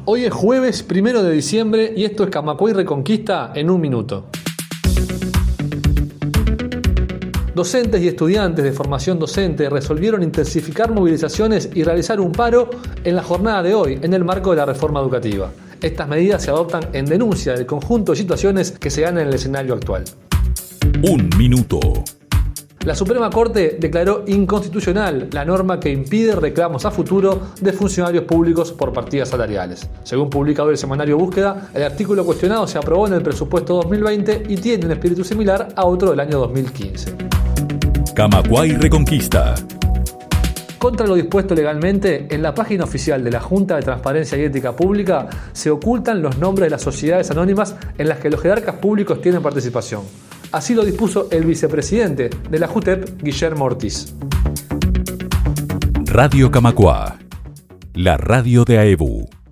Hoy es jueves 1 de diciembre y esto es Camacuay Reconquista en un minuto. Docentes y estudiantes de formación docente resolvieron intensificar movilizaciones y realizar un paro en la jornada de hoy, en el marco de la reforma educativa. Estas medidas se adoptan en denuncia del conjunto de situaciones que se dan en el escenario actual. Un minuto. La Suprema Corte declaró inconstitucional la norma que impide reclamos a futuro de funcionarios públicos por partidas salariales. Según publica hoy el semanario Búsqueda, el artículo cuestionado se aprobó en el presupuesto 2020 y tiene un espíritu similar a otro del año 2015. Camacuay Reconquista. Contra lo dispuesto legalmente, en la página oficial de la Junta de Transparencia y Ética Pública se ocultan los nombres de las sociedades anónimas en las que los jerarcas públicos tienen participación. Así lo dispuso el vicepresidente de la JUTEP, Guillermo Ortiz. Radio Camacuá, la radio de AEBU.